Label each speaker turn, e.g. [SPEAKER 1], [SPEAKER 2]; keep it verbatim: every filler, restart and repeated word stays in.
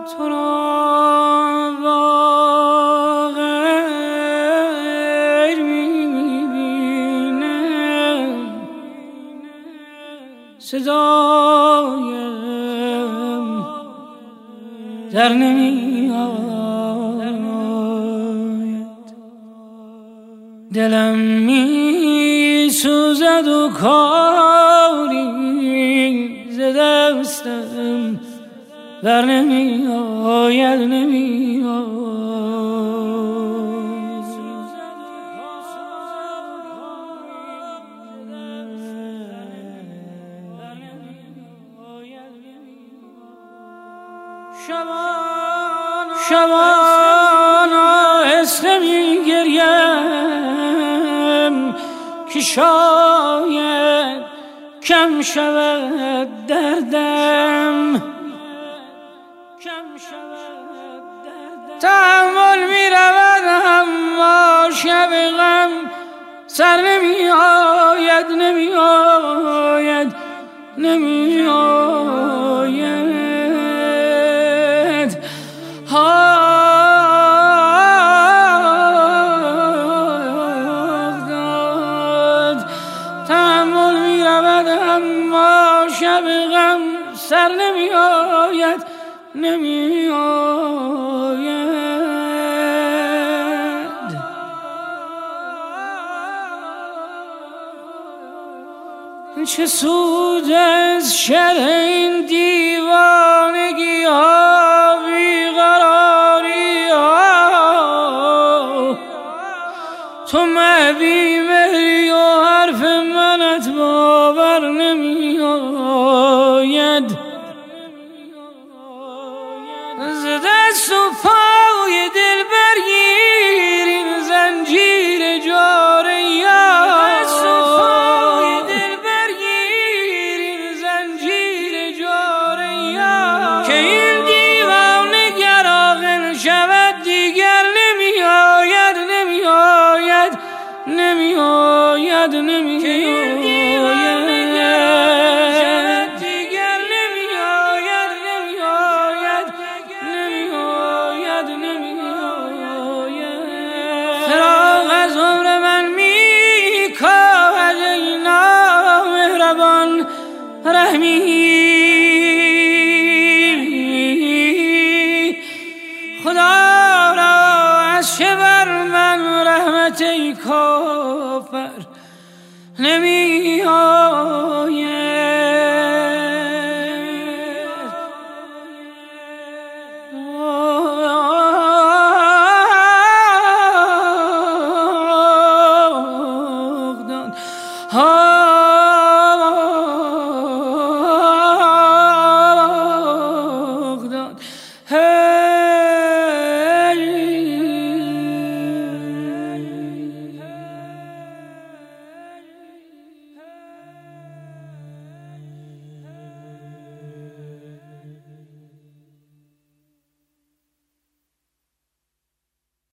[SPEAKER 1] تو را با غیر میبینم، صدایم در نمی آید، دلم می سوزد و کاری ز دستم بر نمی آید، نمی آید. شبان آهسته می گریم که شاید کم شود دردم، تحمل می رود اما شب غم سر نمی آید، نمی آید، نمی آید. تحمل می رود اما شب غم سر نمی آید، نمی آید. چه سود از شر این دیوانگی ها، بیقراری ها، تو مهدی مهری و حرف منت باور نمی آید. ز دست و پای دل برگیر این زنجیر جار یار، که این دیوانه گر عاقل شود دیگر نمی آید، نمی آید، نمی آید، نمی آید. فراق از عمر من می کاهد ای نامهربان رحمی، خدا را از چه بر من رحمت ای کافر نمی آید. Hey